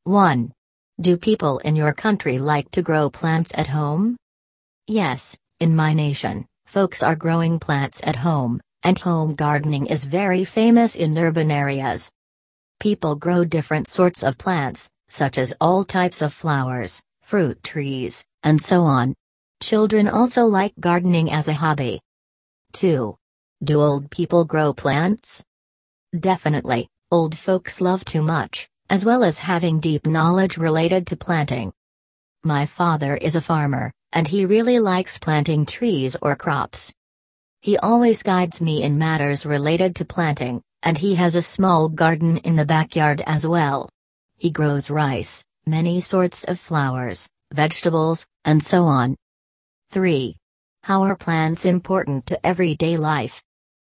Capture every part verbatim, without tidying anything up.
one. Do people in your country like to grow plants at home? Yes, in my nation, folks are growing plants at home, and home gardening is very famous in urban areas. People grow different sorts of plants, such as all types of flowers, fruit trees, and so on. Children also like gardening as a hobby. two. Do old people grow plants? Definitely, old folks love too much, as well as having deep knowledge related to planting. My father is a farmer, and he really likes planting trees or crops. He always guides me in matters related to planting, and he has a small garden in the backyard as well. He grows rice, many sorts of flowers, vegetables, and so on. three. How are plants important to everyday life?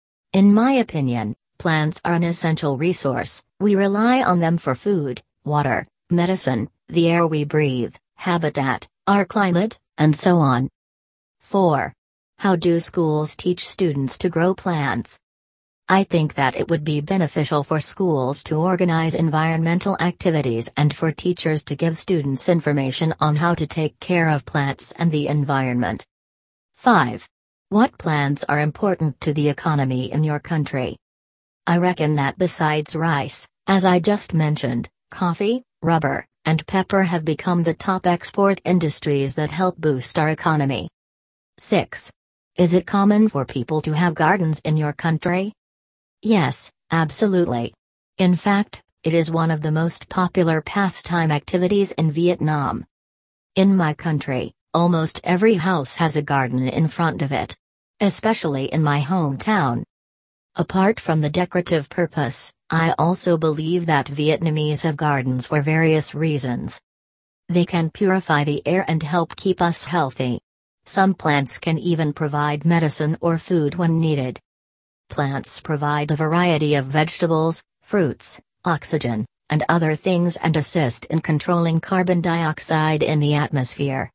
In my opinion, plants are an essential resource. We rely on them for food, water, medicine, the air we breathe, habitat, our climate, and so on. four. How do schools teach students to grow plants? I think that it would be beneficial for schools to organize environmental activities and for teachers to give students information on how to take care of plants and the environment. five. What plants are important to the economy in your country? I reckon that besides rice, as I just mentioned, coffee, rubber, and pepper have become the top export industries that help boost our economy. six. Is it common for people to have gardens in your country? Yes, absolutely. In fact, it is one of the most popular pastime activities in Vietnam. In my country, almost every house has a garden in front of it. Especially in my hometown. Apart from the decorative purpose, I also believe that Vietnamese have gardens for various reasons. They can purify the air and help keep us healthy. Some plants can even provide medicine or food when needed. Plants provide a variety of vegetables, fruits, oxygen, and other things and assist in controlling carbon dioxide in the atmosphere.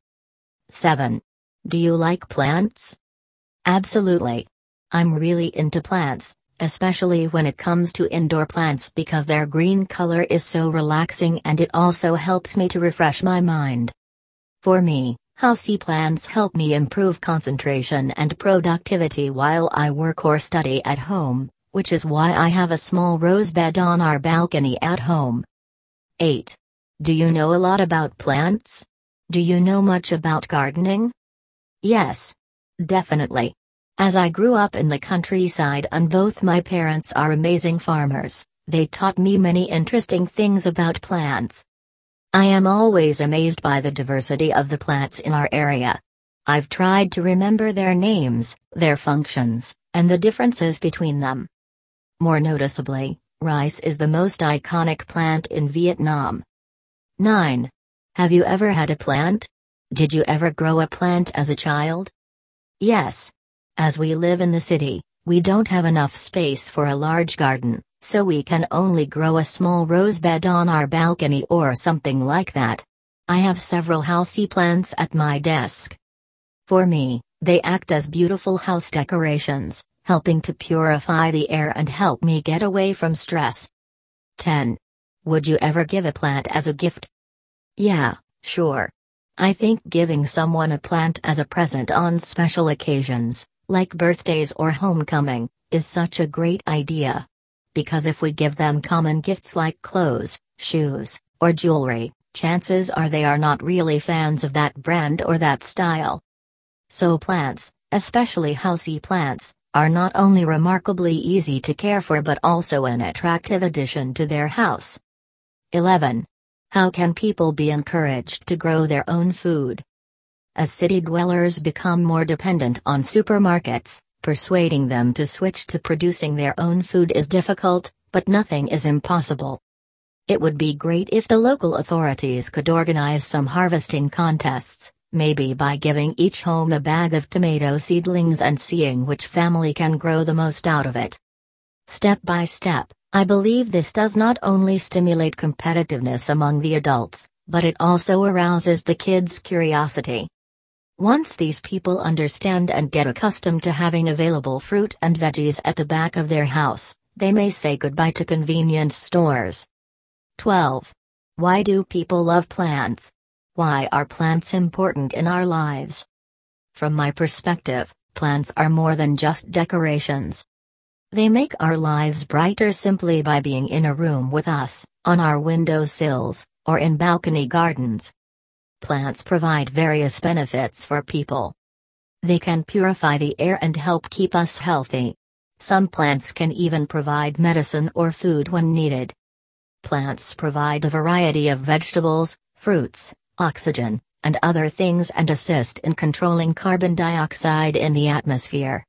seven. Do you like plants? Absolutely. I'm really into plants, especially when it comes to indoor plants because their green color is so relaxing and it also helps me to refresh my mind. For me, housey plants help me improve concentration and productivity while I work or study at home, which is why I have a small rose bed on our balcony at home. eight. Do you know a lot about plants? Do you know much about gardening? Yes. Definitely. As I grew up in the countryside and both my parents are amazing farmers, they taught me many interesting things about plants. I am always amazed by the diversity of the plants in our area. I've tried to remember their names, their functions, and the differences between them. More noticeably, rice is the most iconic plant in Vietnam. nine. Have you ever had a plant? Did you ever grow a plant as a child? Yes. As we live in the city, we don't have enough space for a large garden, so we can only grow a small rose bed on our balcony or something like that. I have several housey plants at my desk. For me, they act as beautiful house decorations, helping to purify the air and help me get away from stress. ten. Would you ever give a plant as a gift? Yeah, sure. I think giving someone a plant as a present on special occasions, like birthdays or homecoming, is such a great idea. Because if we give them common gifts like clothes, shoes, or jewelry, chances are they are not really fans of that brand or that style. So plants, especially housey plants, are not only remarkably easy to care for but also an attractive addition to their house. eleven. How can people be encouraged to grow their own food? As city dwellers become more dependent on supermarkets, persuading them to switch to producing their own food is difficult, but nothing is impossible. It would be great if the local authorities could organize some harvesting contests, maybe by giving each home a bag of tomato seedlings and seeing which family can grow the most out of it. Step by step, I believe this does not only stimulate competitiveness among the adults, but it also arouses the kids' curiosity. Once these people understand and get accustomed to having available fruit and veggies at the back of their house, they may say goodbye to convenience stores. twelve. Why do people love plants? Why are plants important in our lives? From my perspective, plants are more than just decorations. They make our lives brighter simply by being in a room with us, on our windowsills, or in balcony gardens. Plants provide various benefits for people. They can purify the air and help keep us healthy. Some plants can even provide medicine or food when needed. Plants provide a variety of vegetables, fruits, oxygen, and other things and assist in controlling carbon dioxide in the atmosphere.